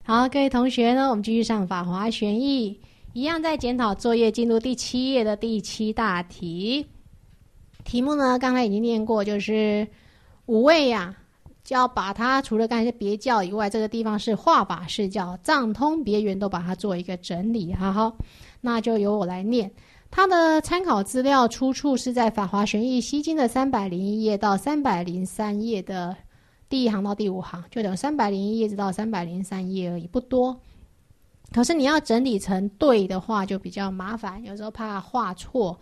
好，各位同学呢，我们继续上法华玄义，一样在检讨作业，进入第7页的第7大题。题目呢，刚才已经念过，就是五位呀，就要把它除了刚才是别教以外，这个地方是化法释教，藏通别圆都把它做一个整理。好，那就由我来念。它的参考资料出处是在法华玄义西经的301页到303页的第1行到第5行，就等301页直到303页而已，不多。可是你要整理成对的话就比较麻烦，有时候怕画错。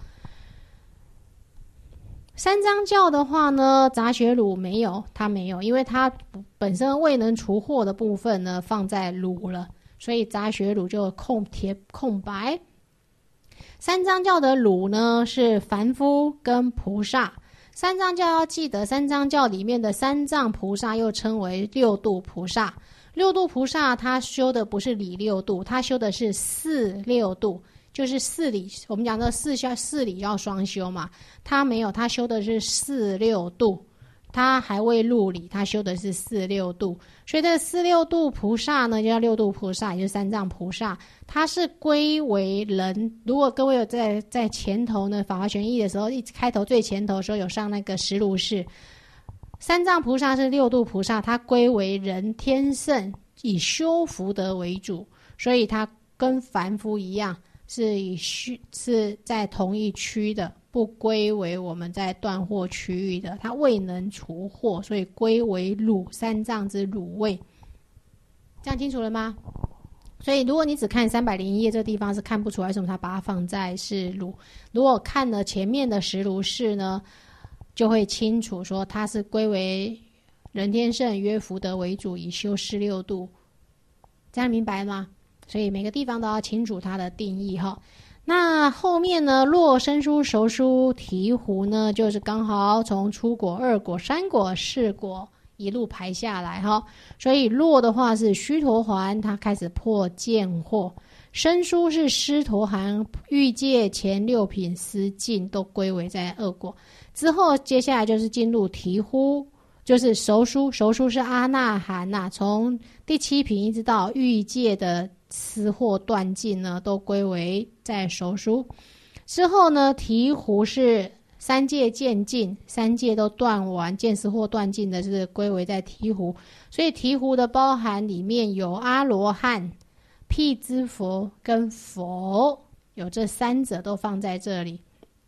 三藏教的话呢，杂学鲁没有，它没有，因为它本身未能除祸的部分呢放在鲁了，所以杂学鲁就空白。三藏教的鲁呢是凡夫跟菩萨。三藏教要记得，三藏教里面的三藏菩萨又称为六度菩萨。六度菩萨他修的不是理六度，他修的是四六度，就是四理。我们讲的四理要双修嘛，他没有，他修的是四六度，他还未入理，他修的是四六度。所以这四六度菩萨呢，就叫六度菩萨，也就是三藏菩萨，他是归为人。如果各位有在前头呢，法华玄义的时候，一开头最前头的时候有上那个实如是，三藏菩萨是六度菩萨，他归为人天圣，以修福德为主，所以他跟凡夫一样，是在同一区的，不归为我们在断惑区域的，他未能除祸，所以归为鲁，三藏之鲁位。这样清楚了吗？所以如果你只看301页这个地方是看不出来为什么他把它放在是鲁，如果看了前面的实如是呢，就会清楚说它是归为人天圣约福德为主，以修四六度。这样明白吗？所以每个地方都要清楚它的定义哈。那后面呢，落生疏熟疏醍醐呢，就是刚好从初果、二果、三果、四果一路排下来哈。所以落的话是须陀洹，它开始破见惑；生疏是狮陀含、欲界前六品思境都归为在二果。之后接下来就是进入醍醐，就是熟疏，熟疏是阿那含呐，从第7品一直到欲界的思惑断尽呢，都归为在熟疏。之后呢，醍醐是三界渐尽，三界都断完，见思惑断尽的是归为在醍醐。所以醍醐的包含里面有阿罗汉、辟支佛跟佛，有这三者都放在这里。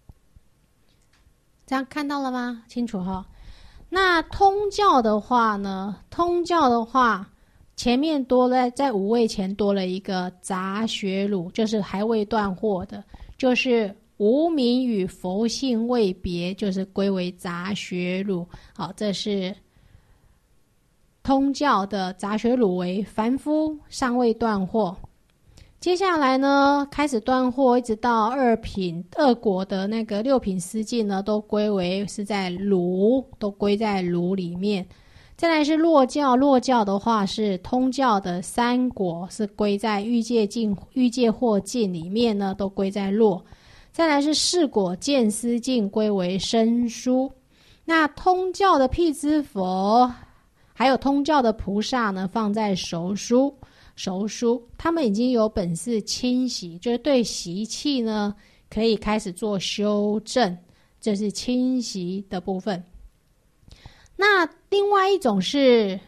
这样看到了吗？清楚哈。那通教的话呢，通教的话前面多了，在五位前多了一个杂学鲁，就是还未断惑的，就是无明与佛性未别，就是归为杂学鲁。好，这是通教的杂学鲁，为凡夫尚未断惑。接下来呢，开始断惑，一直到二果的那个六品思境呢，都归为是在鲁，都归在鲁里面。再来是落教，落教的话是通教的三果，是归在欲界惑境里面呢，都归在落。再来是四果见思境，归为生疏。那通教的辟支佛还有通教的菩萨呢，放在熟疏。他们已经有本事清洗，就是对习气呢可以开始做修正，这是清洗的部分。那另外一种是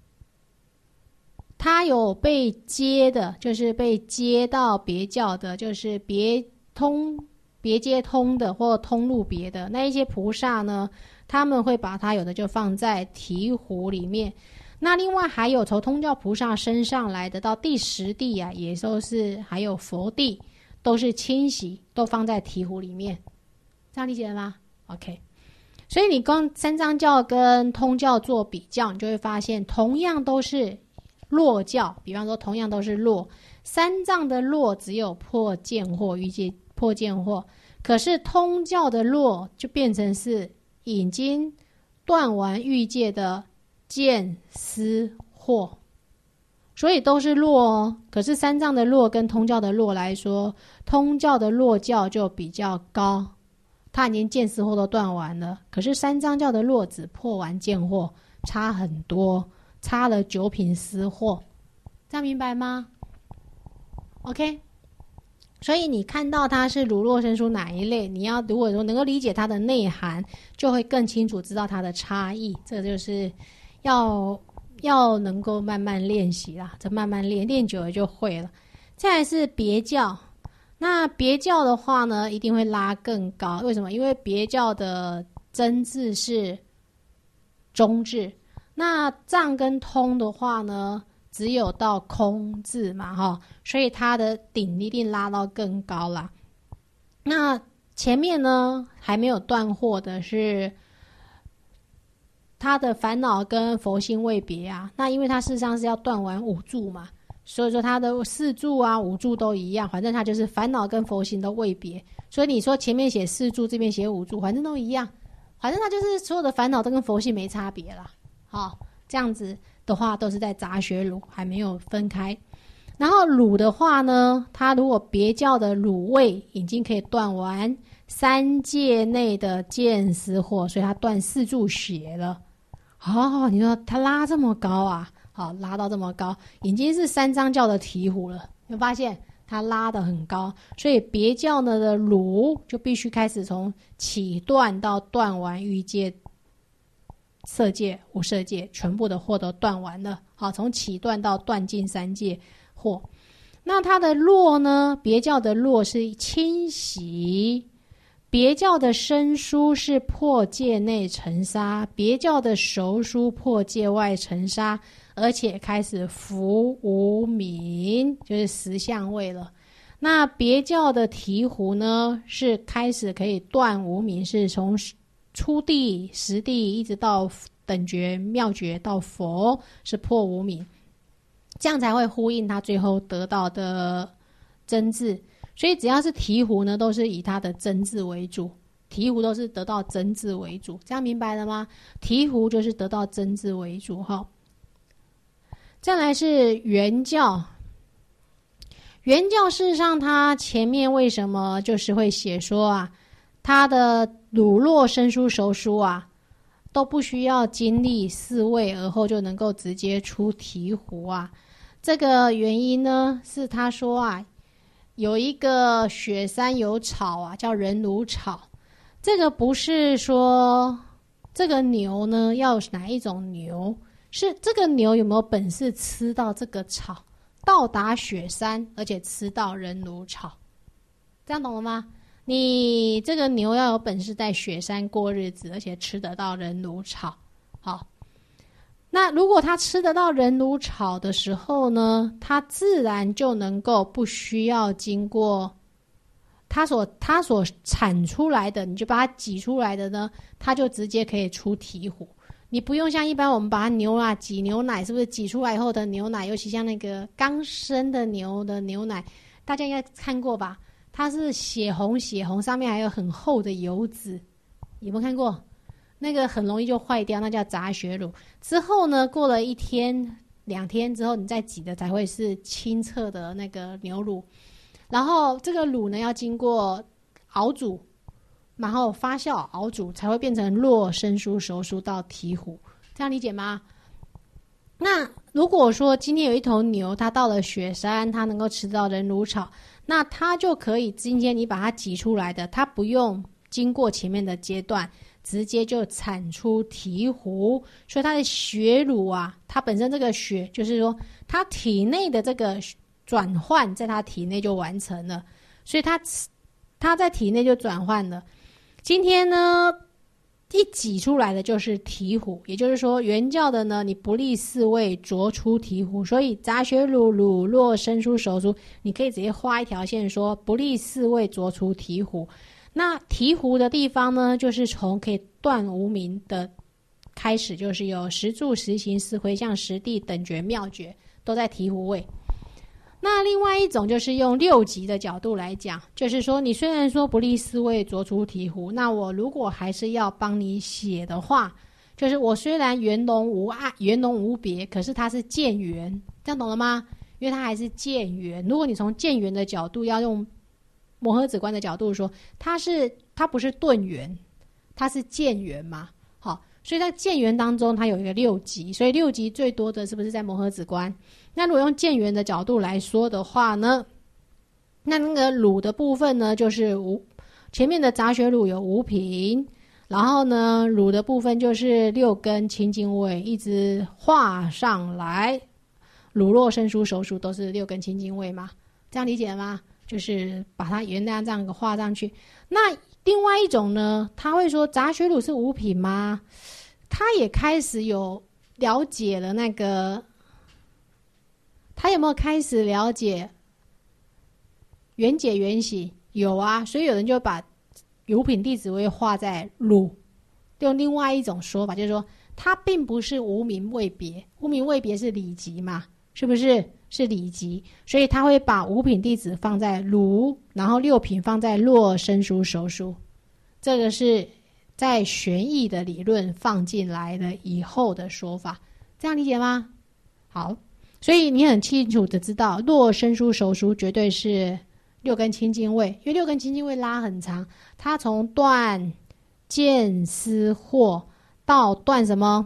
他有被接的，就是被接到别教的，就是别接通的或通入别的那一些菩萨呢，他们会把它有的就放在醍醐里面。那另外还有从通教菩萨升上来的到第10地啊，也都是还有佛地，都是清洗，都放在醍醐里面。这样理解了吗？ OK。 所以你跟三藏教跟通教做比较，你就会发现同样都是落教，比方说同样都是落，三藏的落只有破见惑，欲界破见惑，可是通教的落就变成是已经断完欲界的见思惑，所以都是落哦。可是三藏的落跟通教的落来说，通教的落教就比较高，他已经见思惑都断完了，可是三藏教的落只破完见惑，差很多，差了9品思惑。 这样明白吗 ？OK。所以你看到它是乳酪生疏哪一类，你要如果说能够理解它的内涵，就会更清楚知道它的差异。这个就是要能够慢慢练习啦，这慢慢练，练久了就会了。再来是别教，那别教的话呢，一定会拉更高。为什么？因为别教的真字是中字，那藏跟通的话呢，只有到空字嘛，所以它的顶一定拉到更高啦。那前面呢还没有断惑的是他的烦恼跟佛性未别啊，那因为他事实上是要断完五住嘛，所以说他的四住啊五住都一样，反正他就是烦恼跟佛性都未别，所以你说前面写四住，这边写五住，反正都一样，反正他就是所有的烦恼都跟佛性没差别啦。好，这样子的话都是在杂学乳还没有分开。然后乳的话呢，它如果别教的乳位已经可以断完三界内的见思惑，所以它断四住邪了。你说它拉这么高啊，好，拉到这么高，已经是三藏教的醍醐了。有发现它拉得很高，所以别教呢的乳就必须开始从起断到断完欲界、色界、无色界全部的惑都断完了。好，从起断到断尽三界惑。那它的落呢？别教的落是清洗，别教的生疏是破界内尘沙，别教的熟疏破界外尘沙，而且开始伏无明，就是十相位了。那别教的醍醐呢，是开始可以断无明，是从初地、实地一直到等觉、妙觉到佛，是破无明，这样才会呼应他最后得到的真字。所以只要是醍醐呢，都是以他的真字为主，醍醐都是得到真字为主，这样明白了吗？醍醐就是得到真字为主哈。再来是圆教，圆教事实上它前面为什么就是会写说啊，它的乳酪生疏熟疏啊都不需要经历四位而后就能够直接出醍醐啊。这个原因呢是他说啊，有一个雪山有草啊，叫人乳草。这个不是说这个牛呢要哪一种牛，是这个牛有没有本事吃到这个草，到达雪山，而且吃到人乳草。这样懂了吗？你这个牛要有本事在雪山过日子，而且吃得到人乳草。好，那如果它吃得到人乳草的时候呢，它自然就能够不需要经过它所产出来的，你就把它挤出来的呢，它就直接可以出醍醐。你不用像一般我们把它牛啊挤牛奶，是不是挤出来以后的牛奶，尤其像那个刚生的牛的牛奶，大家应该看过吧？它是血红，上面还有很厚的油脂，有没有看过？那个很容易就坏掉，那叫杂血乳。之后呢，过了1天、2天之后，你再挤的才会是清澈的那个牛乳。然后这个乳呢，要经过熬煮，然后发酵熬煮，才会变成络生疏熟疏到醍醐。这样理解吗？那如果说今天有一头牛，它到了雪山，它能够吃到人乳草，那它就可以今天你把它挤出来的，它不用经过前面的阶段，直接就产出醍醐。所以它的血乳啊，它本身这个血就是说它体内的这个转换在它体内就完成了，所以它在体内就转换了。今天呢一挤出来的就是醍醐，也就是说原教的呢，你不立四位着出醍醐，所以杂血乳、乳酪生疏熟疏，你可以直接画一条线说不立四位着出醍醐。那醍醐的地方呢，就是从可以断无明的开始，就是有十住、十行、十回向、十地、等觉、妙觉，都在醍醐位。那另外一种就是用六级的角度来讲，就是说你虽然说不立四位着出醍醐，那我如果还是要帮你写的话，就是我虽然圆融无碍、圆融无别，可是它是见圆，这样懂了吗？因为它还是见圆。如果你从见圆的角度，要用摩诃止观的角度说，它不是顿圆，它是见圆嘛。好， 所以在见缘当中，它有一个六级，所以六级最多的是不是在摩诃止观？那如果用见缘的角度来说的话呢，那个乳的部分呢，就是前面的杂学乳有五品，然后呢，乳的部分就是六根清净味，一直画上来，乳络生疏熟熟都是六根清净味嘛，这样理解吗？就是把它原来这样一个画上去。那另外一种呢，他会说杂学乳是五品吗？他也开始有了解了那个，他有没有开始了解缘解缘起？有啊，所以有人就把五品弟子位画在乳，用另外一种说法，就是说它并不是无名位别，无名位别是理级嘛，是不是？是理级，所以他会把五品弟子放在乳，然后六品放在络生疏熟疏，这个是在玄义的理论放进来的以后的说法，这样理解吗？好，所以你很清楚的知道络生疏熟疏绝对是六根清净位，因为六根清净位拉很长，它从断见思惑到断什么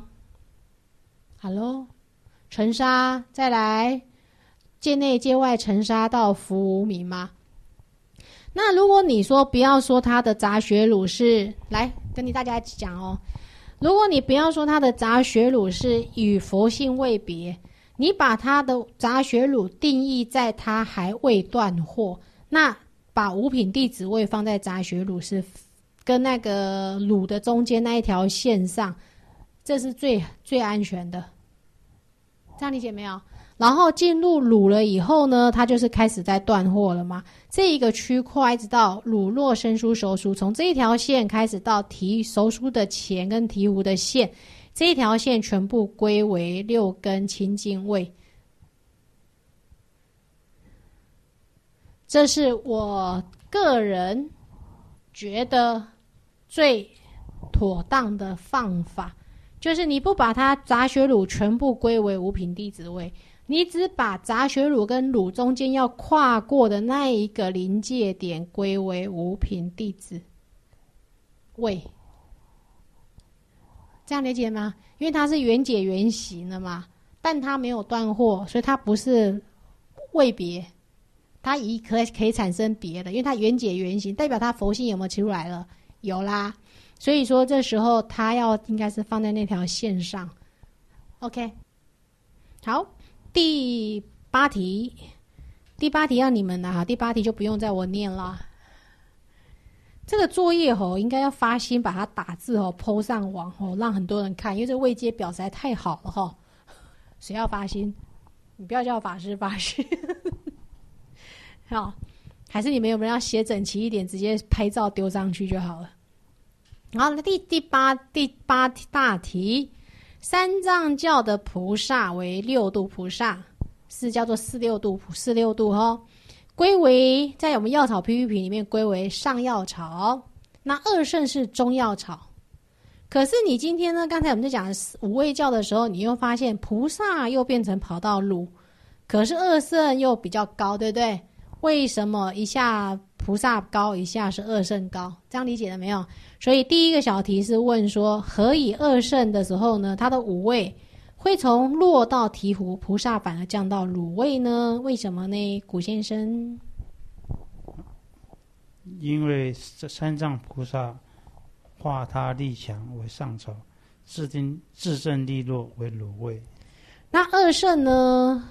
？Hello， 尘沙，再来界内界外尘沙到伏无明嘛。那如果你说不要说它的杂学乳是，来跟大家讲哦，如果你不要说它的杂学乳是与佛性位别，你把它的杂学乳定义在它还未断惑，那把五品弟子位放在杂学乳是跟那个乳的中间那一条线上，这是最安全的，这样理解没有？然后进入乳了以后呢，它就是开始在断惑了嘛。这一个区块一直到乳络生疏熟疏，从这一条线开始到提熟疏的前跟提壶的线，这一条线全部归为六根清净位。这是我个人觉得最妥当的方法，就是你不把它杂学乳全部归为五品弟子位，你只把杂学乳跟乳中间要跨过的那一个临界点归为五品弟子位，这样理解吗？因为它是缘解缘起的嘛，但它没有断惑，所以它不是位别，它可以产生别的，因为它缘解缘起，代表它佛性有没有起出来了？有啦，所以说这时候它应该是放在那条线上。OK， 好。第八题要你们第八题就不用再我念了。这个作业应该要发心把它打字po 上网让很多人看，因为这位阶表实在太好了谁要发心？你不要叫法师发心好，还是你们有没有要写整齐一点，直接拍照丢上去就好了。然后第八大题，三藏教的菩萨为六度菩萨，是叫做四六度归为在我们药草 PPT 里面归为上药草，那二圣是中药草。可是你今天呢，刚才我们在讲五味教的时候，你又发现菩萨又变成跑到乳，可是二圣又比较高，对不对？为什么一下菩萨高，一下是二圣高？这样理解了没有？所以第一个小题是问说，何以二圣的时候呢，它的五味会从落到醍醐，菩萨反而降到乳味呢？为什么呢？古先生， 因为三藏菩萨化他力强为上草，自证利落为乳味。 那二圣呢？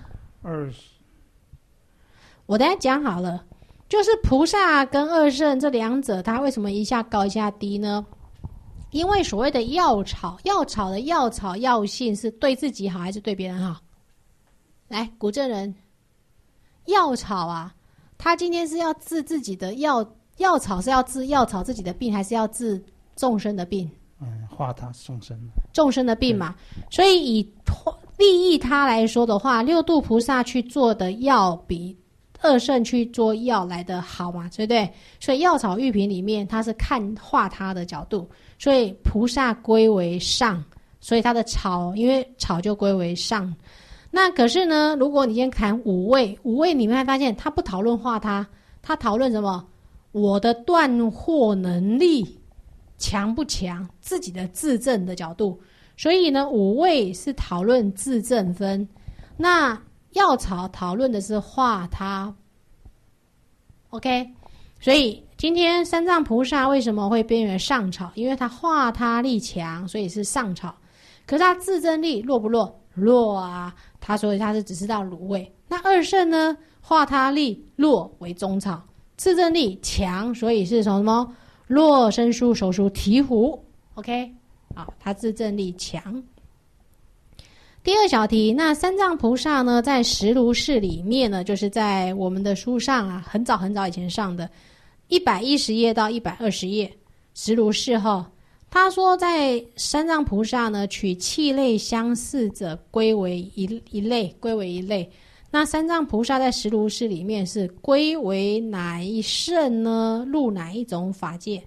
我等一下讲好了，就是菩萨跟二圣这两者，它为什么一下高一下低呢？因为所谓的药草的药草药性是对自己好还是对别人好？来，古证人，药草它今天是要治自己的药草是要治药草自己的病，还是要治众生的病？ 化他众生的病嘛。所以以利益他来说的话，六度菩萨去做的药比二圣去做药来的好嘛，对不对？所以药草玉品里面，它是看化他的角度，所以菩萨归为上，所以它的草，因为草就归为上。那可是呢，如果你今天谈五味你会发现，它不讨论化他，它讨论什么？我的断惑能力强不强，自己的自证的角度。所以呢，五味是讨论自证分，那药草讨论的是化他。OK， 所以今天三藏菩萨为什么会变为上草？因为他化他力强，所以是上草。可是他自证力弱不弱？弱啊！所以他是只知道卤味。那二圣呢？化他力弱为中草，自证力强，所以是什么？弱生疏熟疏醍醐。OK。好，他自证力强。第二小题，那三藏菩萨呢，在实如是里面呢，就是在我们的书上啊，很早很早以前上的110页到120页，实如是哈。他说，在三藏菩萨呢，取气类相似者归为一类，归为一类。那三藏菩萨在实如是里面是归为哪一圣呢？入哪一种法界？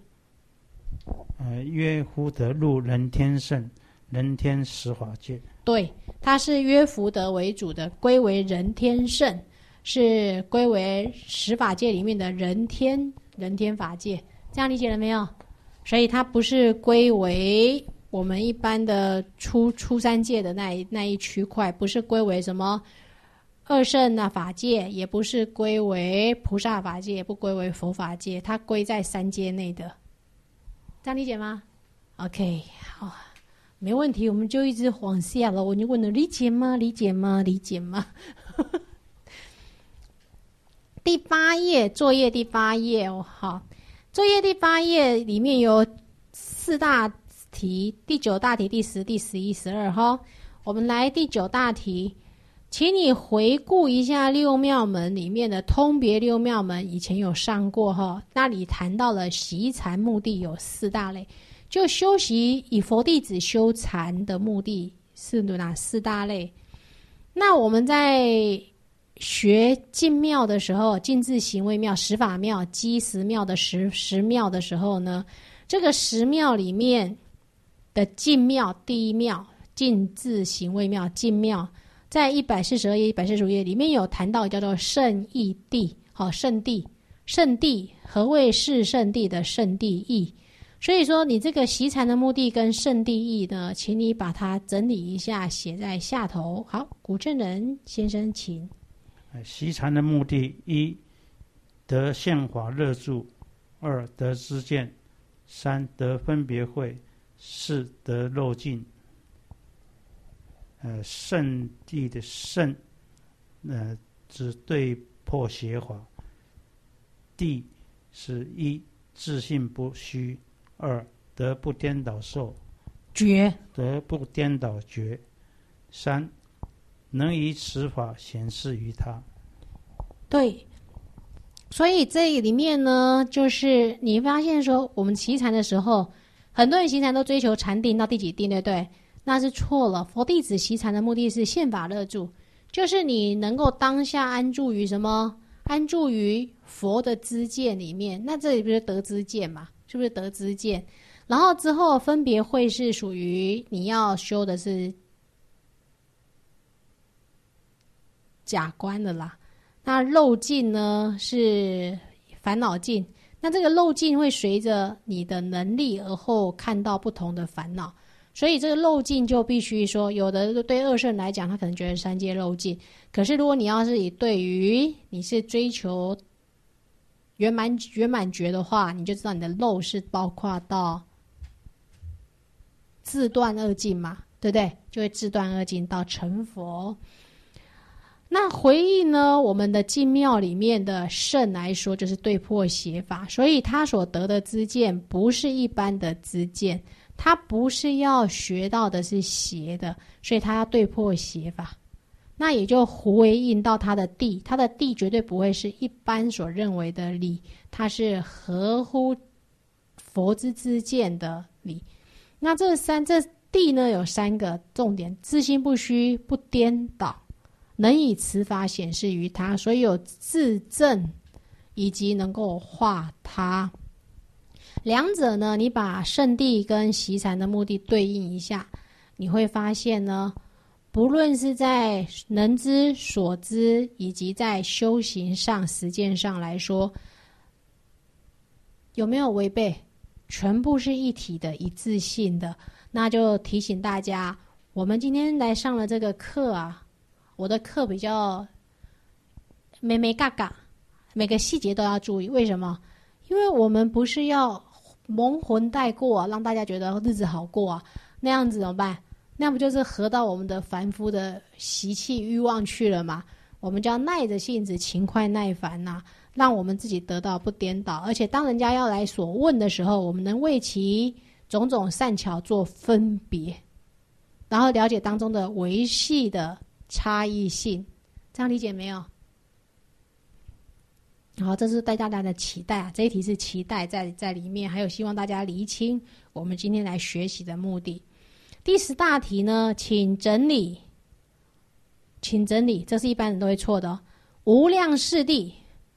约福德入人天圣，人天十法界。对， 它是约福德为主的，归为人天圣，是归为十法界里面的人天法界。这样理解了没有？所以它不是归为我们一般的初三界的那一区块，不是归为什么二圣法界，也不是归为菩萨法界，也不归为佛法界，它归在三界内的。这样理解吗 ？OK， 好，没问题，我们就一直往下了。我就问了，理解吗？理解吗？理解吗？第8页，作业第8页哦，好，作业第8页里面有4大题，第9大题、第10、第11、12哈。我们来第9大题，请你回顾一下六妙门里面的通别六妙门，以前有上过哈，那里谈到了习禅目的有4大类，就修习以佛弟子修禅的目的是哪4大类？那我们在学净妙的时候，净智行位妙、十法妙、积十妙的十妙的时候呢，这个十妙里面的净妙，第一妙净智行位妙，净妙。在142页、145页里面有谈到叫做圣义谛，好，圣谛，圣谛何谓是圣谛的圣谛义？所以说你这个习禅的目的跟圣谛义呢，请你把它整理一下，写在下头。好，古正人先生请。 习禅的目的：一、得现法乐住；二、得知见；三、得分别慧；四、得漏尽。圣谛的圣，指对破邪法；谛是一自信不虚；二得不颠倒受觉， 得不颠倒觉；三能以此法显示于他。 对，所以这里面呢，就是你发现说，我们习禅的时候，很多人习禅都追求禅定到第几定，对不对？那是错了。佛弟子习禅的目的是现法乐住，就是你能够当下安住于什么？安住于佛的知见里面。那这里不是得知见嘛？是不是得知见？然后之后分别会是属于你要修的是假观的啦。那漏尽呢是烦恼尽。那这个漏尽会随着你的能力而后看到不同的烦恼。所以这个漏尽就必须说，有的对二圣来讲，他可能觉得三界漏尽。可是如果你要是以对于你是追求圆满觉的话，你就知道你的漏是包括到自断二尽嘛，对不对？就会自断二尽到成佛。那回应呢，我们的净妙里面的圣来说，就是对破邪法，所以他所得的知见不是一般的知见。他不是要学到的是邪的，所以他要对破邪法，那也就回应到他的谛，他的谛绝对不会是一般所认为的理，它是合乎佛之知见的理。那这谛呢有3个重点：自心不虚，不颠倒，能以此法显示于他，所以有自证以及能够化他。两者呢，你把圣谛跟习禅的目的对应一下，你会发现呢，不论是在能知所知，以及在修行上实践上来说，有没有违背？ 全部是一体的、一致性的。那就提醒大家，我们今天来上了这个课啊，我的课比较眉眉嘎嘎，每个细节都要注意。为什么？因为我们不是要蒙混带过啊，让大家觉得日子好过啊，那样子怎么办？那不就是合到我们的凡夫的习气欲望去了吗？我们就要耐着性子，勤快耐烦呐，让我们自己得到不颠倒。而且当人家要来所问的时候，我们能为其种种善巧做分别，然后了解当中的维系的差异性，这样理解没有？好，这是对大家的期待啊！这一题是期待在里面，还有希望大家厘清我们今天来学习的目的。第10大题呢，请整理，这是一般人都会错的哦。无量世谛，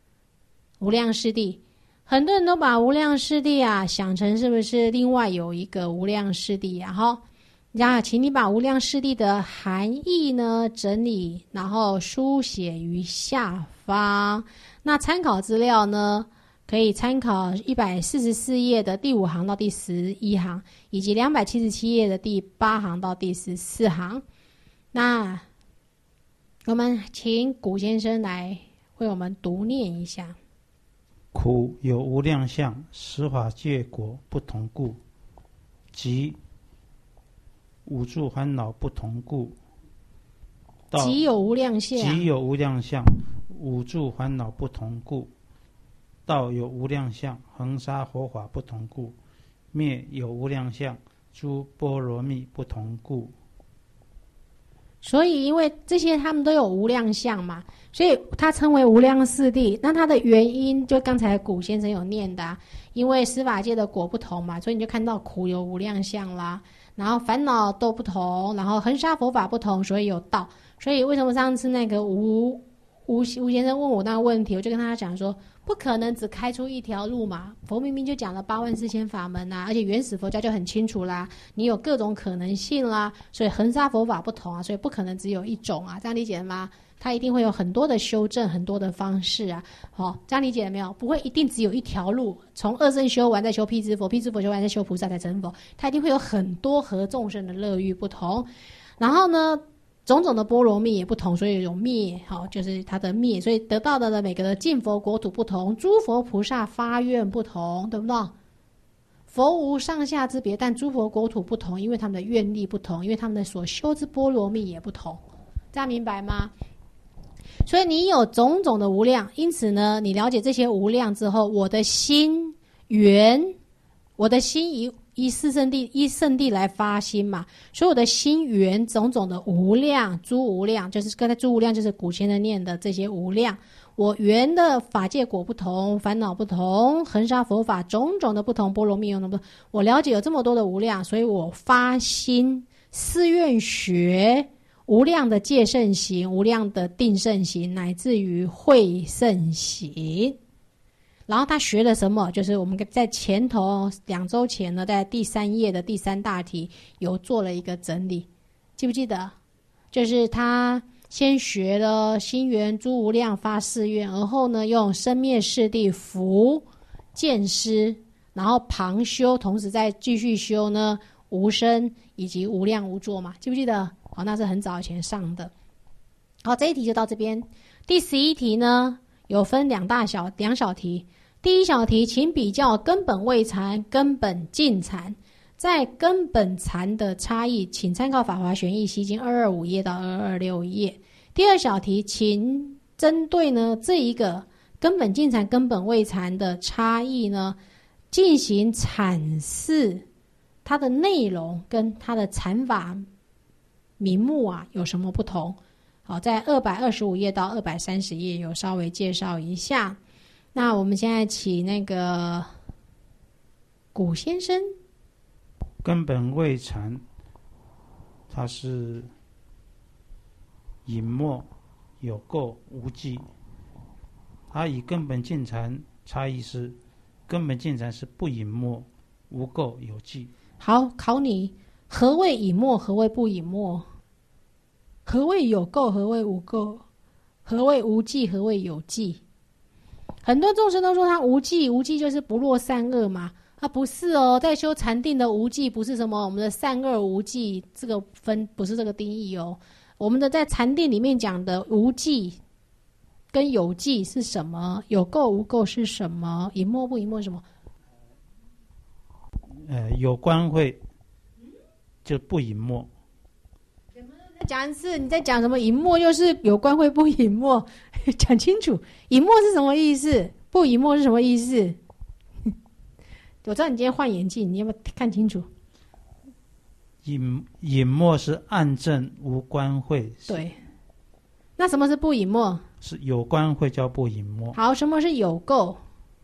很多人都把无量世谛啊想成是不是另外有一个无量世谛啊？哈，请你把无量世谛的含义呢整理，然后书写于下方。那参考资料呢，可以参考144页的第5行到第11行，以及277页的第8行到第14行。那我们请古先生来为我们读念一下。 苦有无量相，十法界果不同故，即五住烦恼不同故。 即有无量相， 五住烦恼不同故。道有无量相，恒沙佛法不同故。灭有无量相，诸波罗蜜不同故。 所以因为这些他们都有无量相嘛，所以它称为无量世谛。那它的原因就刚才古先生有念的因为十法界的果不同嘛，所以你就看到苦有无量相啦，然后烦恼都不同，然后恒沙佛法不同，所以有道。所以为什么上次那个吴先生问我那个问题，我就跟他讲说，不可能只开出一条路嘛，佛明明就讲了84000法门而且原始佛教就很清楚啦，你有各种可能性啦，所以恒沙佛法不同所以不可能只有一种这样理解了吗？它一定会有很多的修正，很多的方式这样理解了没有？不会一定只有一条路，从二圣修完再修辟支佛，辟支佛修完再修菩萨再成佛，它一定会有很多和众生的乐欲不同。然后呢，种种的波罗蜜也不同，所以有灭就是它的灭，所以得到的每个的净佛国土不同，诸佛菩萨发愿不同，对不对？佛无上下之别，但诸佛国土不同，因为他们的愿力不同，因为他们的所修之波罗蜜也不同，这样明白吗？所以你有种种的无量，因此呢，你了解这些无量之后，我的心缘，我的心依圣谛来发心嘛，所以我的心缘种种的无量，诸无量，就是刚才诸无量就是古先生念的这些无量，我缘的法界果不同，烦恼不同，恒沙佛法种种的不同，波罗蜜有那么多，我了解有这么多的无量，所以我发心誓愿学无量的戒圣行，无量的定圣行，乃至于慧圣行。然后他学了什么？就是我们在前头2周前呢，在第3页的第3大题有做了一个整理，记不记得？就是他先学了心缘诸无量发誓愿，而后呢用生灭世谛伏见思，然后旁修，同时再继续修呢无生以及无量无作嘛，记不记得？那是很早以前上的。好，这一题就到这边。第11题呢有分两小题。第一小题，请比较根本未禅、根本净禅，在根本禅的差异，请参考《法华玄义西经》225页到226页。第二小题，请针对呢这一个根本净禅、根本未禅的差异呢，进行阐释它的内容跟它的禅法名目有什么不同。好，在225页到230页有稍微介绍一下。那我们现在请那个古先生。 根本未禅，它是隐没、有垢、无记。它与根本净禅差异是，根本净禅是不隐没、无垢、有记。 好，考你，何谓隐没？何谓不隐没？何谓有垢？何谓无垢？何谓无记？何谓有记？很多众生都说他无记，无记就是不落善恶嘛。 不是哦，在修禅定的无记不是什么我们的善恶无记，这个分不是这个定义哦。我们的在禅定里面讲的无记跟有记是什么？有垢无垢是什么？隐没不隐没是什么？ 有观慧就不隐没。 再讲一次，你在讲什么？隐没又是有观慧不隐没？讲清楚，隐没是什么意思？不隐没是什么意思？我知道你今天换眼镜，你要不要看清楚？ 隐没是暗证无观慧。 对。那什么是不隐没？ 是有观慧叫不隐没。 好，什么是有垢？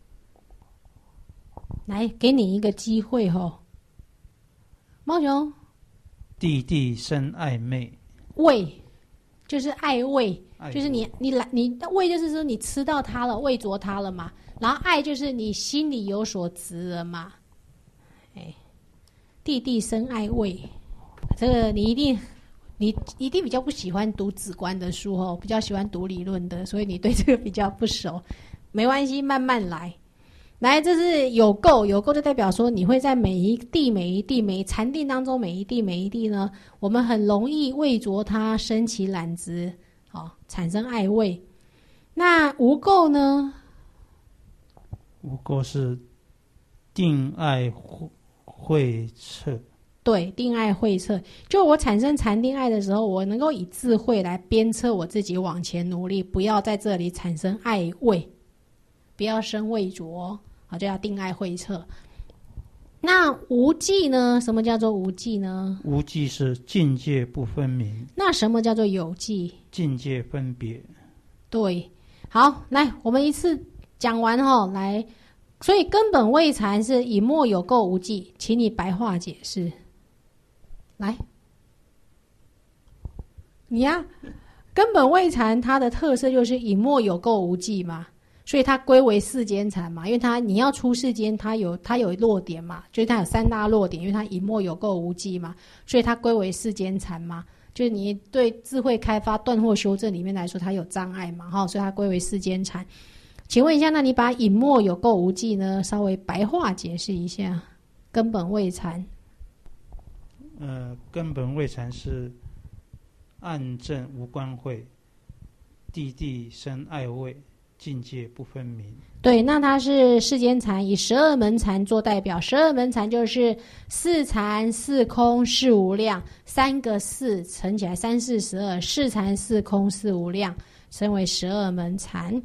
来，给你一个机会吼。猫熊。 地地生爱昧。 味就是爱味，就是你味就是说你吃到它了，味着它了嘛。然后爱就是你心里有所执了嘛。地地生爱味，这个你一定比较不喜欢读直观的书哦，比较喜欢读理论的，所以你对这个比较不熟。没关系，慢慢来。来，这是有垢，有垢就代表说你会在每一禅定当中每一地呢，我们很容易味着它，生起染执，产生爱味。那无垢呢？ 无垢是定爱慧彻。 对，定爱慧彻，就我产生禅定爱的时候，我能够以智慧来鞭策我自己往前努力，不要在这里产生爱味，不要生味着。好，就要定爱慧彻。那无记呢？什么叫做无记呢？ 无记是境界不分明。 那什么叫做有记？ 境界分别。 对，好，来，我们一次讲完来，所以根本味禅是隐没有垢无记，请你白话解释。来，你呀，根本味禅它的特色就是隐没有垢无记嘛。所以它归为世间禅嘛，因为你要出世间，它有落点嘛，就是它有三大落点，因为它隐没有垢无记嘛，所以它归为世间禅嘛。就是你对智慧开发、断惑修正里面来说，它有障碍嘛，所以它归为世间禅。请问一下，那你把隐没有垢无记呢，稍微白话解释一下，根本味禅。 根本味禅是暗证无观慧，地地生爱味。境界不分明。 对，那它是世间禅，以12门禅做代表。12门禅就是四禅、四空、四无量，三个四乘起来3、4、12，四禅、四空、四无量，称为12门禅。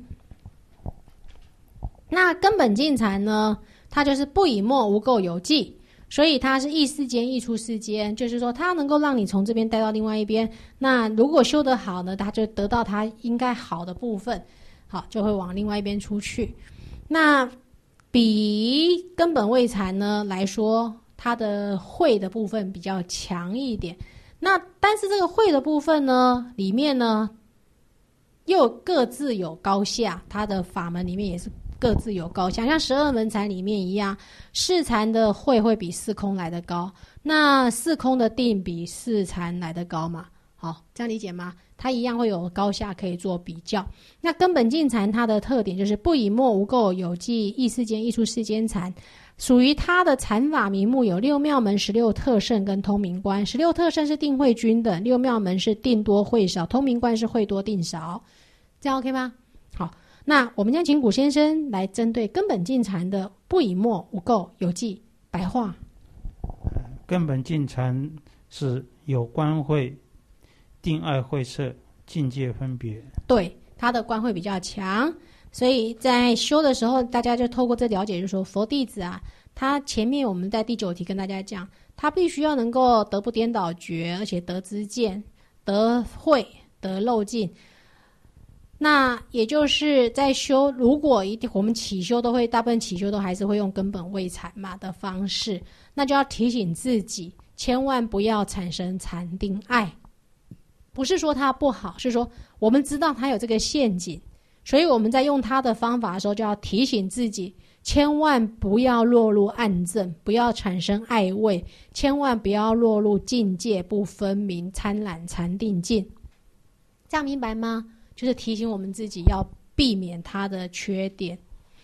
那根本净禅呢，它就是不隐没无垢有记，所以它是异世间异出世间，就是说它能够让你从这边带到另外一边。那如果修得好呢，它就得到它应该好的部分，好，就会往另外一边出去。那比根本味禅呢来说，它的慧的部分比较强一点。那但是这个慧的部分呢，里面呢又各自有高下，它的法门里面也是各自有高下，像12门禅里面一样，四禅的慧会比四空来得高，那四空的定比四禅来得高嘛。好，这样理解吗？它一样会有高下可以做比较。那根本净禅它的特点就是不隐没无垢有记异世间异出世间禅，属于它的禅法名目有6妙门、16特胜跟通明观。16特胜是定慧均等，6妙门是定多慧少，通明观是慧多定少。这样 OK 吗？好，那我们将请古先生来针对根本净禅的不隐没无垢有记白话。 根本净禅是有观慧、定爱慧彻、境界分别。对， 他的观慧比较强，所以在修的时候，大家就透过这了解，就是说佛弟子啊，他前面我们在第9题跟大家讲，他必须要能够得不颠倒觉，而且得知见、得慧、得漏尽。那也就是在修，如果我们起修都会，大部分起修都还是会用根本味禅嘛的方式，那就要提醒自己，千万不要产生禅定爱。不是说它不好，是说我们知道它有这个陷阱，所以我们在用它的方法的时候，就要提醒自己，千万不要落入暗证，不要产生爱味，千万不要落入境界不分明、参染禅定境。这样明白吗？就是提醒我们自己要避免它的缺点。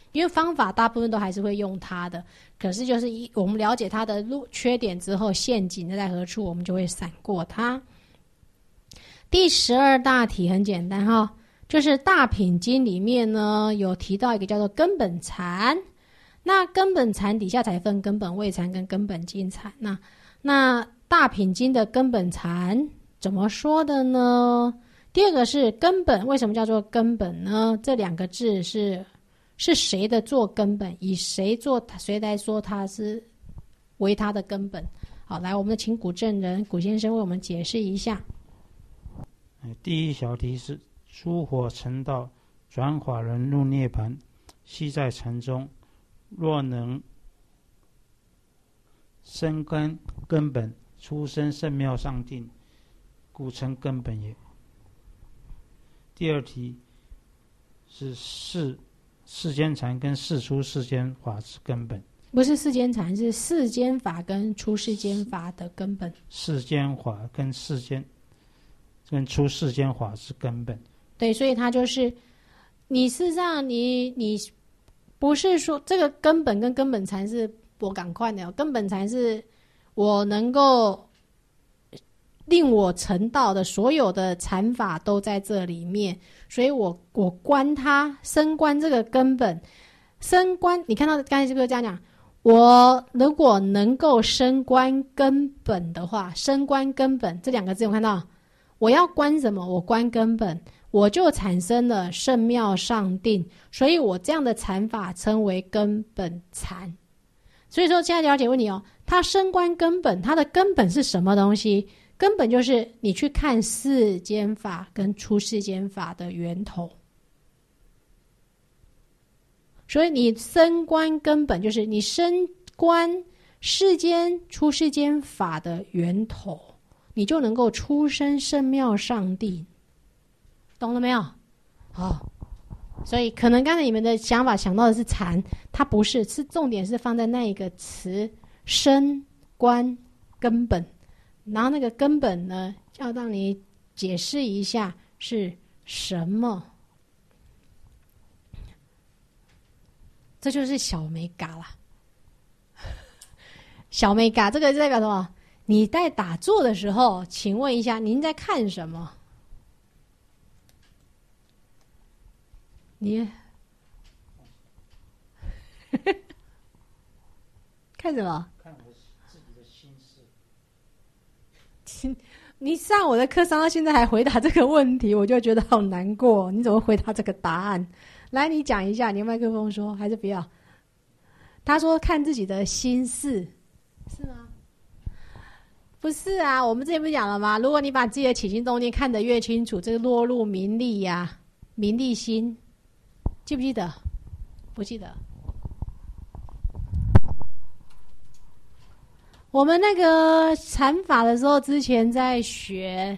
因为方法大部分都还是会用它的，可是就是我们了解它的缺点之后，陷阱在何处，我们就会闪过它。第12大题很简单哈，就是大品经里面呢有提到一个叫做根本禅，那根本禅底下才分根本味禅跟根本经禅。那大品经的根本禅怎么说的呢？第二个是根本，为什么叫做根本呢？这两个字是谁的做根本？以谁来说它是为它的根本？好，来，我们请古证人古先生为我们解释一下。 第一小题是诸火成道，转法轮入涅槃，悉在禅中。若能深根根本，出生圣妙上定，故称根本也。第二题是世间禅跟世出世间法之根本， 不是世间禅，是世间法跟出世间法的根本。 世间法跟出世间法之根本。 对，所以它就是你事实上你不是说这个根本跟根本禅是我赶快的，根本禅是我能够令我成道的所有的禅法都在这里面，所以我观它，深观这个根本，深观。你看到刚才这个这样讲，我如果能够深观根本的话，深观根本这两个字有看到？我要观什么？我观根本，我就产生了圣妙上定，所以我这样的禅法称为根本禅。所以说现在了解问题哦，它深观根本，它的根本是什么东西？根本就是你去看世间法跟出世间法的源头，所以你深观根本就是你深观世间出世间法的源头，你就能够出生圣妙上帝，懂了没有？好，所以可能刚才你们的想法想到的是禅，它不是，是重点是放在那一个词深观根本。然后那个根本呢，要让你解释一下是什么，这就是小美嘎啦。小美嘎这个代表什么？你在打坐的时候，请问一下，您在看什么？你看什么？ 看我自己的心事。 你上我的课上到现在还回答这个问题，我就觉得好难过。你怎么回答这个答案？来，你讲一下，你用麦克风说，还是不要？他说看自己的心事，是吗？不是啊，我们之前不是讲了吗？如果你把自己的起心动念看得越清楚，这个落入名利呀、名利心，记不记得？不记得。我们那个禅法的时候，之前在学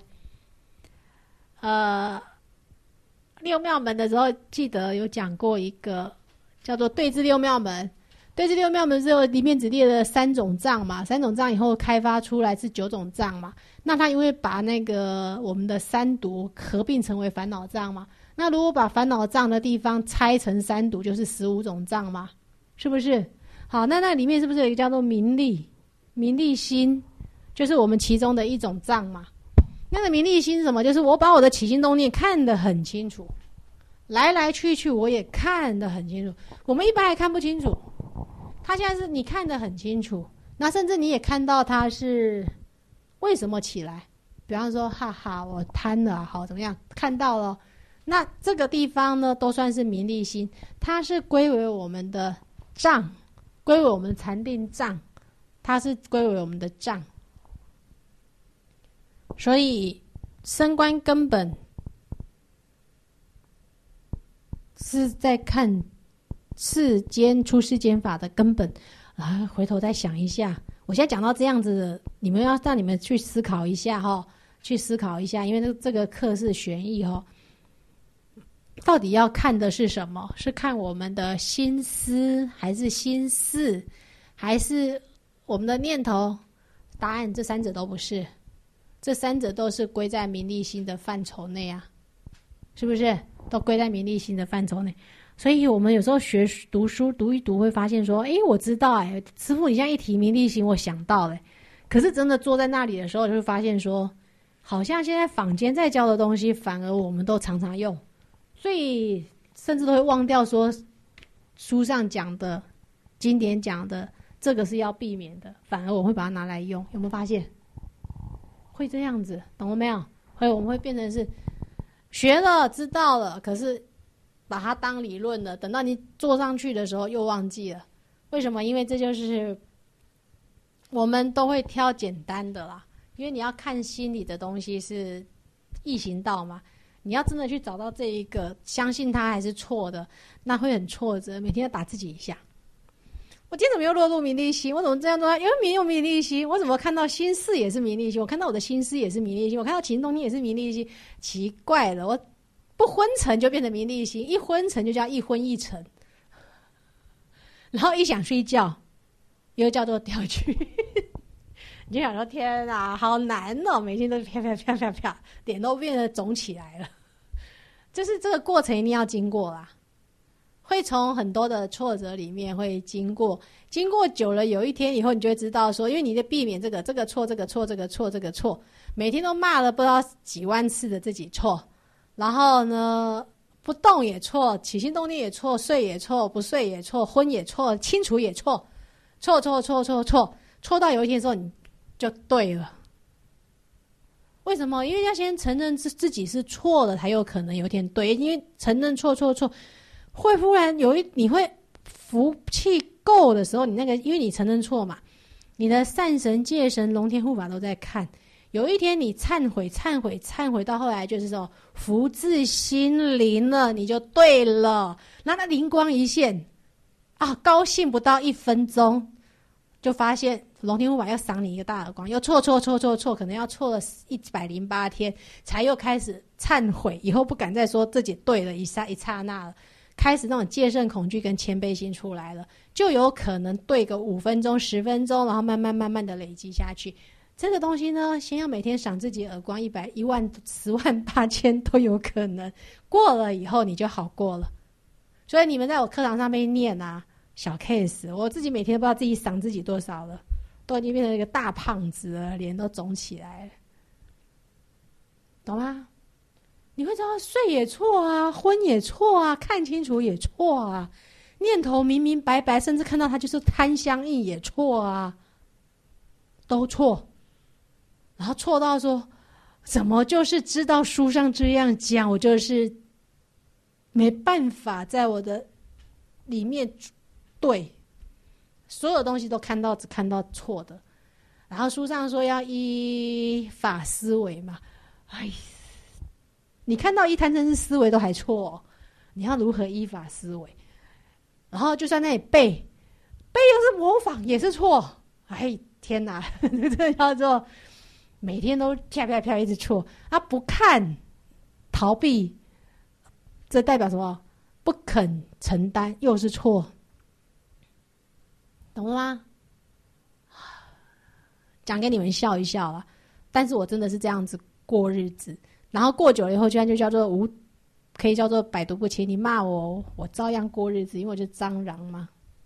六妙门的时候，记得有讲过一个叫做对治六妙门。对治六妙门之后，里面只列了3种藏嘛，3种藏以后开发出来是9种藏嘛。那他因为把那个我们的三毒合并成为烦恼藏嘛，那如果把烦恼藏的地方拆成三毒，就是15种藏嘛，是不是？好，那里面是不是有一个叫做名利心，就是我们其中的一种藏嘛。那个名利心是什么？就是我把我的起心动念看得很清楚，来来去去我也看得很清楚。我们一般还看不清楚，他现在是你看得很清楚，那甚至你也看到他是为什么起来。比方说，哈哈，我贪了，好怎么样？看到了，那这个地方呢，都算是名利心，它是归为我们的障，归为我们禅定障。它是归为我们的障，所以深观根本是在看世间出世间法的根本啊。回头再想一下，我现在讲到这样子，你们要让你们去思考一下哈，去思考一下，因为这个课是玄义哈，到底要看的是什么？是看我们的心思，还是心事，还是我们的念头？答案这3者都不是，这3者都是归在名利心的范畴内啊，是不是？ 都归在名利心的范畴内。所以我们有时候读书读一读，会发现说，我知道师父你现在一提名利心，我想到了，可是真的坐在那里的时候，就会发现说，好像现在坊间在教的东西，反而我们都常常用，所以甚至都会忘掉说书上讲的、经典讲的，这个是要避免的，反而我会把它拿来用。有没有发现？会这样子，懂了没有？我们会变成是学了知道了，可是把它当理论了，等到你做上去的时候又忘记了。为什么？因为这就是我们都会挑简单的啦，因为你要看心理的东西是易行道嘛，你要真的去找到这一个相信它还是错的，那会很挫折，每天要打自己一下。我今天怎么又落入名利心？我怎么这样做？因为有名利心，我怎么看到心事也是名利心？我看到我的心思也是名利心，我看到情动念也是名利心，奇怪了，我不昏沉就变成名利心，一昏沉就叫一昏一沉，然后一想睡觉又叫做掉去。你就想说天啊，好难哦，每天都啪啪啪啪啪，脸都变得肿起来了。就是这个过程一定要经过啦，会从很多的挫折里面会经过久了，有一天以后你就会知道说，因为你在避免这个错，这个错，这个错，这个错，每天都骂了不知道几万次的自己错，然后呢不动也错，起心动念也错，睡也错，不睡也错，昏也错，清楚也错，错到有一天的时候你就对了。为什么？因为要先承认自己是错的，才有可能有一天对。因为承认错，会忽然你会福气够的时候，你那个因为你承认错嘛，你的善神、戒神、龙天护法都在看。有一天你忏悔到后来就是说福至心灵了，你就对了。然后那灵光一现啊，高兴不到1分钟，就发现龙天护法要赏你一个大耳光，又错，可能要错了108天，才又开始忏悔，以后不敢再说自己对了一刹那了，开始那种戒慎恐惧跟谦卑心出来了，就有可能对个5分钟、10分钟，然后慢慢的累积下去。这个东西呢，先要每天赏自己耳光100、1万、10万、8000都有可能，过了以后你就好过了。所以你们在我课堂上面念啊，小 case， 我自己每天都不知道自己赏自己多少了，都已经变成一个大胖子了，脸都肿起来了，懂吗？你会知道睡也错啊，昏也错啊，看清楚也错啊，念头明明白白，甚至看到它就是贪相应也错啊，都错。然后错到说怎么就是知道书上这样讲，我就是没办法在我的里面对所有东西都只看到错的。然后书上说要依法思维嘛，你看到一贪嗔痴思维都还错，你要如何依法思维？然后就算那里背又是模仿也是错，天哪，这叫做每天都啪啪啪一直错啊！不看逃避，这代表什么？不肯承担又是错，懂了吗？讲给你们笑一笑啦，但是我真的是这样子过日子，然后过久了以后，居然就叫做可以叫做百毒不侵。你骂我，我照样过日子，因为我就蟑螂嘛。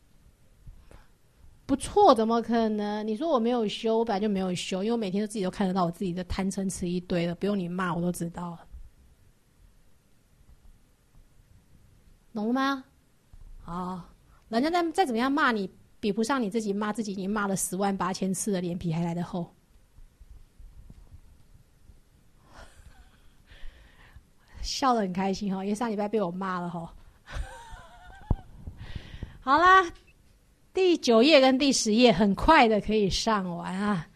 不错，怎么可能？你说我没有修，我本来就没有修，因为我每天都自己都看得到我自己的贪嗔痴一堆了，不用你骂我都知道了，懂了吗？人家再怎么样骂你，比不上你自己骂自己，已经骂了10万8千次的脸皮还来得厚。笑得很开心因为上礼拜被我骂了好啦，第9页跟第10页很快的可以上完啊。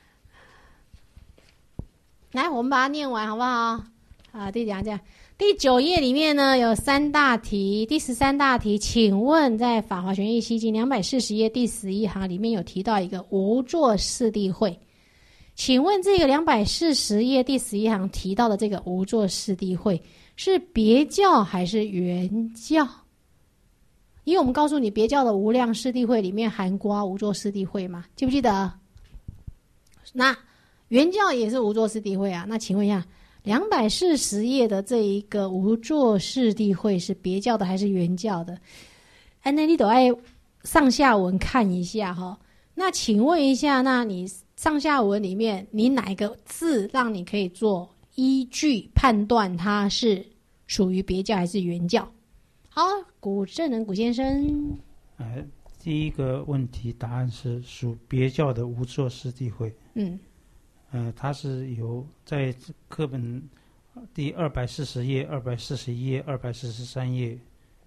来，我们把它念完好不好？第9页里面呢有3大题，第13大题，请问在《法华玄义西经》240页第11行里面有提到一个无作四谛慧，请问这个240页第11行提到的这个无作四谛慧是别教还是原教？因为我们告诉你别教的无量四谛慧里面含括无作四谛慧嘛，记不记得？那原教也是无作四谛慧啊。那请问一下 240页的这一个无作释谛慧是别教的还是原教的？那你都爱上下文看一下哈。那请问一下，那你上下文里面，你哪个字让你可以做依据判断它是属于别教还是原教？好，古圣人古先生。 第一个问题答案是属别教的无作释谛慧。它是由在课本第240页、241页、243页，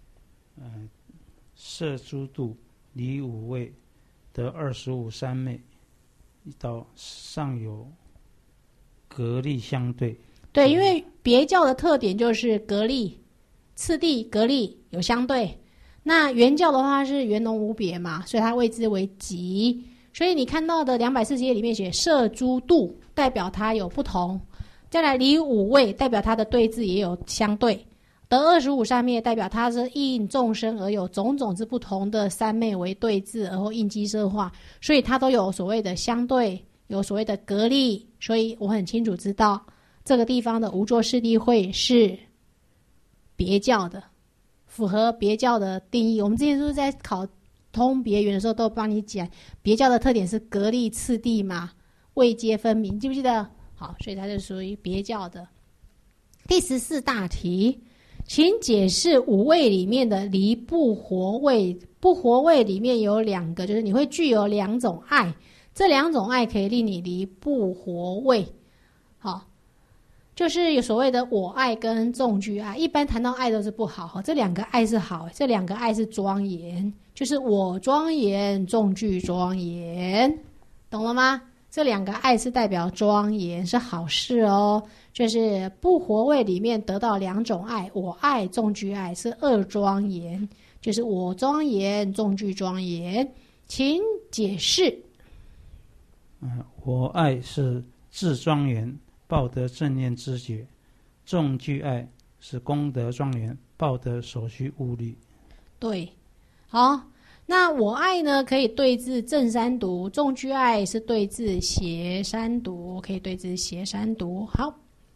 摄诸度离五位得25三昧，到上有格例相对。 对，因为别教的特点就是格例、次第、格例有相对。那原教的话是圆融无别嘛，所以它谓之为集。所以你看到的240页里面写摄诸度，代表它有不同；再来离五位，代表它的对治也有相对；得25三昧，代表它是应众生而有种种之不同的三昧为对治，而后应机摄化，所以它都有所谓的相对，有所谓的格例。所以我很清楚知道这个地方的无作释谛慧是别教的，符合别教的定义。我们之前是不是在考通别圆的时候都帮你讲别教的特点是格例次第嘛，位阶分明，记不记得？好，所以它就属于别教的。第14大题，请解释五位里面的离不活位。不活位里面有2个，就是你会具有2种爱，这2种爱可以令你离不活位。好，就是有所谓的我爱跟众俱爱。一般谈到爱都是不好，这2个爱是好，这2个爱是庄严，就是我庄严，众俱庄严，懂了吗？这2个爱是代表庄严，是好事哦。就是不活位里面得到2种爱，我爱、众俱爱，是2庄严，就是我庄严，众俱庄严。请解释。 我爱是自庄严，报得正念知觉；众俱爱是功德庄严，报得所需悟力。对， 好。那我爱呢，可以对治正三毒；众俱爱是对治邪三毒，可以对治邪三毒。好，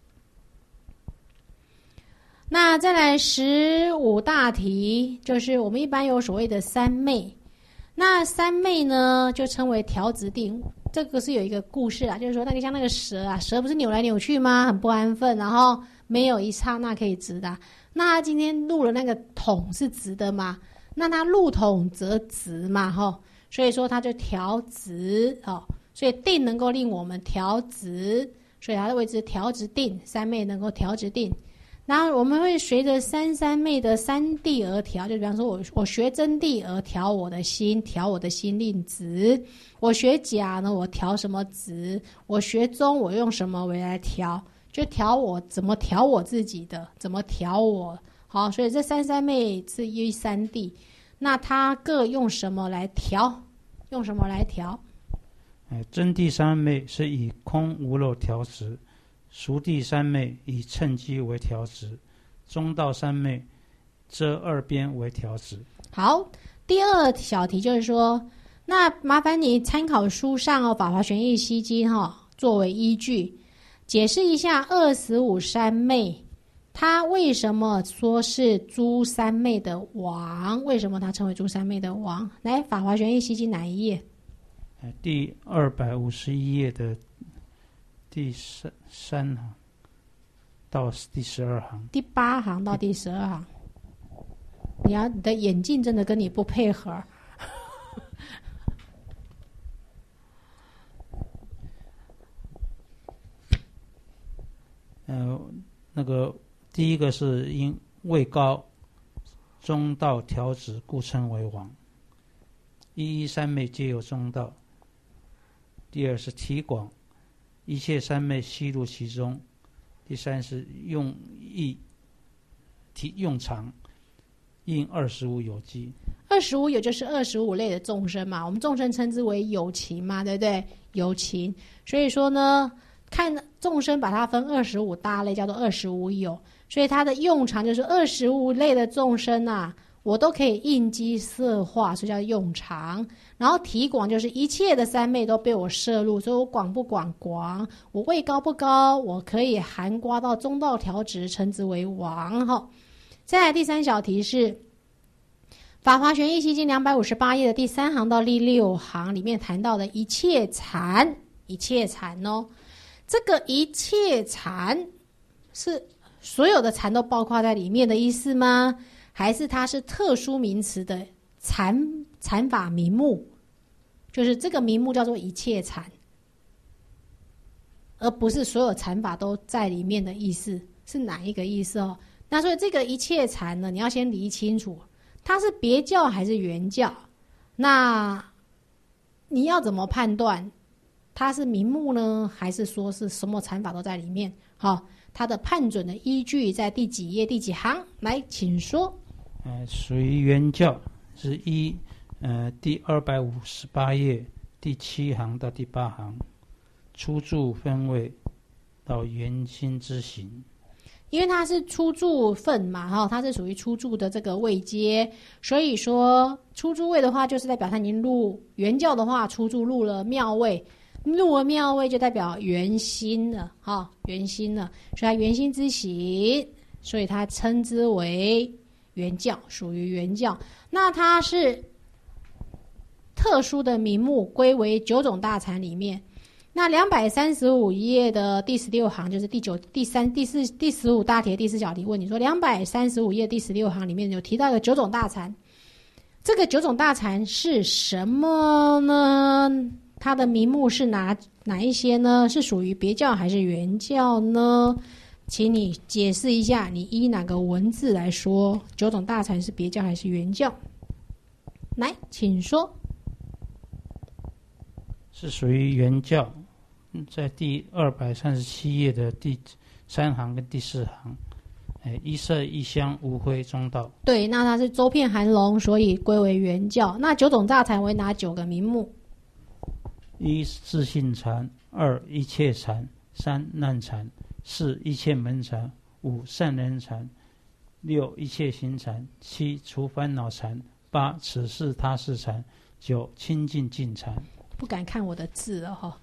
那再来15大题，就是我们一般有所谓的三昧。那三昧呢，就称为调直定。这个是有一个故事啦，就是说像那个蛇啊，蛇不是扭来扭去吗？很不安分，然后没有一刹那可以直的。那他今天入了那个桶是直的嘛？那它入桶则直嘛，所以说它就调直，所以定能够令我们调直，所以它的位置调直定，三昧能够调直定。然后我们会随着三昧的三谛而调，就比方说我学真谛而调我的心，调我的心令直；我学假呢，我调什么直；我学中，我用什么为来调，就调我怎么调我自己的，怎么调我。好，所以这三昧是依三谛，那它各用什么来调？用什么来调？ 真谛三昧是以空无漏调直，熟谛三昧以乘机为调直，中道三昧遮二边为调直。好， 第2小题就是说，那麻烦你参考书上《法华玄义析经》作为依据，解释一下25三昧。他为什么说是诸三昧的王？为什么他称为诸三昧的王？来，《法华玄义析经》哪一页？ 第251页的第3行到第12行， 第8行到第12行。你的眼镜真的跟你不配合。 那个第一个是因位高，中道调直，故称为王。一三昧皆有中道。第2是体广，一切三昧悉入其中。第3是用意，用常，应25有机。 25有就是25类的众生嘛，我们众生称之为有情嘛，对不对？有情，所以说呢，看众生把它分25大类，叫做25有，所以它的用常就是25类的众生啊， 我都可以应机色化，所以叫用常。然后体广就是一切的三昧都被我摄入，所以我广不广？广。我位高不高？我可以含刮到中道调直，称之为王。哈。再来第三小题是《法华玄义心经》258页的第3行到第6行里面谈到的一切禅，一切禅哦，这个一切禅是所有的禅都包括在里面的意思吗？还是它是特殊名词的禅法名目？就是这个名目叫做一切禅，而不是所有禅法都在里面的意思，是哪一个意思哦？那所以这个一切禅呢，你要先理清楚，它是别教还是原教？那你要怎么判断它是名目呢，还是说是什么禅法都在里面？好，它的判准的依据在第几页第几行？来，请说。 属于原教是第258页第7行到第8行，初住分位到圆心之行。 因为它是初住分嘛，它是属于初住的这个位阶，所以说初住位的话，就是代表它已经入原教的话，初住入了庙位，入了庙位就代表圆心了，圆心了，所以它圆心之行，所以它称之为原教，属于原教。那它是特殊的名目，归为9种大禅里面。那235页的第16行就是第15大题第4小题问你说，235页第16行里面有提到一个9种大禅，这个9种大禅是什么呢？它的名目是哪一些呢？是属于别教还是原教呢？请你解释一下，你依哪个文字来说9种大禅是别教还是原教？来，请说。 是属于原教，在第237页的第3行跟第4行，一色一香无灰中道。对， 那它是周遍含容，所以归为原教。那9种大禅为哪9个名目 ？1自性禅，2一切禅，3难禅，4一切门禅，5善人禅，6一切行禅，7除烦恼禅，8此事他事禅，9清净净禅。 不敢看我的字了哈，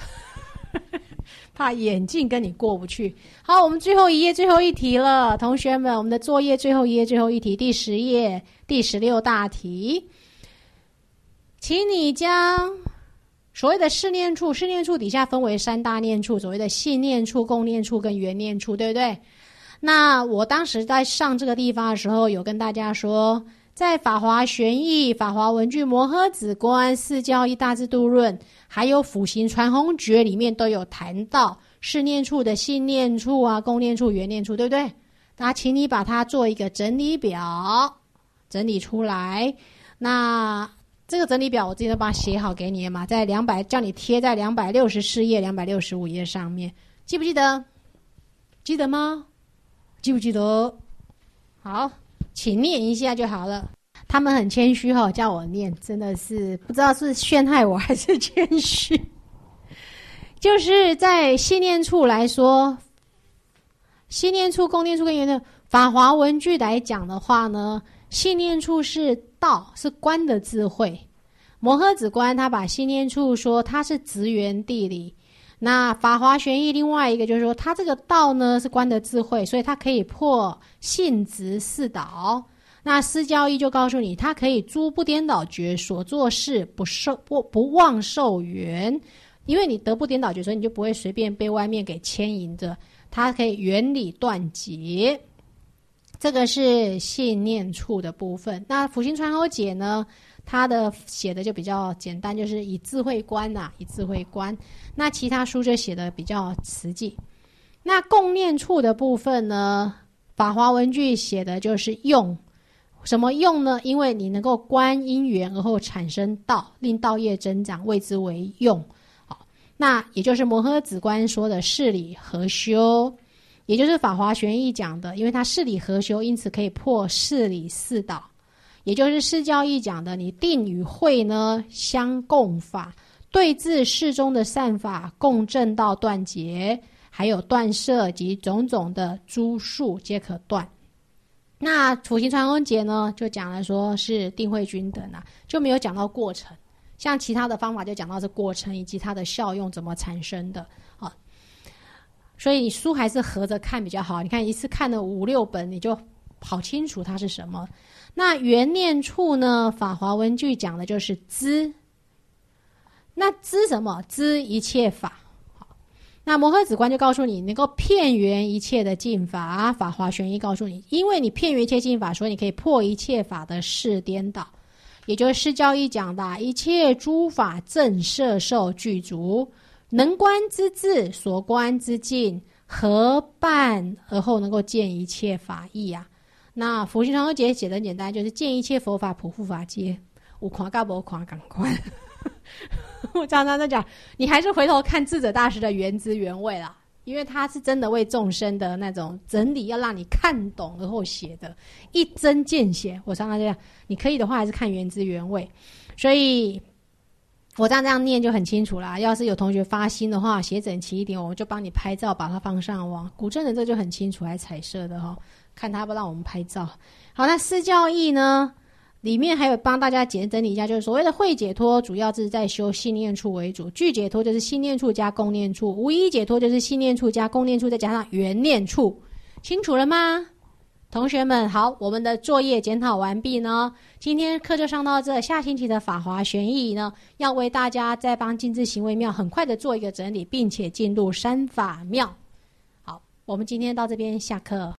怕眼镜跟你过不去。好，我们最后一页最后一题了，同学们，我们的作业最后一页最后一题，第10页第16大题，请你将所谓的四念处，四念处底下分为3大念处，所谓的信念处、共念处跟缘念处，对不对？那我当时在上这个地方的时候，有跟大家说，在法华玄义、法华文具、摩诃止观、四教义大智度论，还有辅行传弘诀里面都有谈到四念处的信念处啊、共念处、缘念处，对不对？那请你把它做一个整理表，整理出来。那这个整理表我自己都把它写好给你嘛，在叫你贴在264页、265页上面，记不记得？记得吗？记不记得？好，请念一下就好了。他们很谦虚叫我念，真的是不知道是陷害我还是谦虚。就是在信念处来说，信念处、共念处跟缘念，法华文具来讲的话呢，信念处是道，是观的智慧。摩诃止观他把信念处说它是职缘地理，那法华玄义另外一个就是说，它这个道呢是观的智慧，所以它可以破信执四倒。那四教义就告诉你，它可以诸不颠倒觉，所做事不妄受缘，因为你得不颠倒觉，所以你就不会随便被外面给牵引着，它可以原理断结。这个是信念处的部分。那辅行传弘解呢，它的写的就比较简单，就是以智慧观以智慧观。那其他书就写的比较实际。那共念处的部分呢，法华文具写的就是用。什么用呢？因为你能够观因缘而后产生道，令道业增长，谓之为用。好，那也就是摩诃止观说的事理合修，也就是法华玄义讲的，因为它事理合修，因此可以破事理四倒。也就是四教义讲的，你定与慧呢相共法，对治世中的善法，共正道断结，还有断摄及种种的诸数皆可断。 那普行传功解呢，就讲了说是定慧均等啊，就没有讲到过程。像其他的方法就讲到这过程以及它的效用怎么产生的啊。所以你书还是合着看比较好。你看一次看了5、6本，你就好清楚它是什么。那缘念处呢，法华文句讲的就是知。那知什么？知一切法。那摩诃止观就告诉你，能够遍圆一切的净法。法华玄义告诉你，因为你遍圆一切净法，所以你可以破一切法的事颠倒，也就是释教义讲的一切诸法正摄受具足，能观之智，所观之境，合办而后能够见一切法义啊。那佛行传功解写得很简单，就是见一切佛法普护法界，有看跟没看同款。我常常在讲，你还是回头看智者大师的原汁原味啦，因为他是真的为众生的那种整理，要让你看懂而后写的，一针见血。我常常这样，你可以的话还是看原汁原味。所以我这样念就很清楚啦。要是有同学发心的话，写整齐一点，我就帮你拍照，把它放上网。古正人这就很清楚，还彩色的哈，看他不让我们拍照。好，那释教义呢？里面还有帮大家整理一下，就是所谓的慧解脱，主要是在修信念处为主；具解脱就是信念处加共念处；无一解脱就是信念处加共念处，再加上缘念处。清楚了吗？同学们好，我们的作业检讨完毕呢。今天课就上到这，下星期的法华玄义呢，要为大家再帮精致行为妙很快的做一个整理，并且进入三法妙。好，我们今天到这边下课。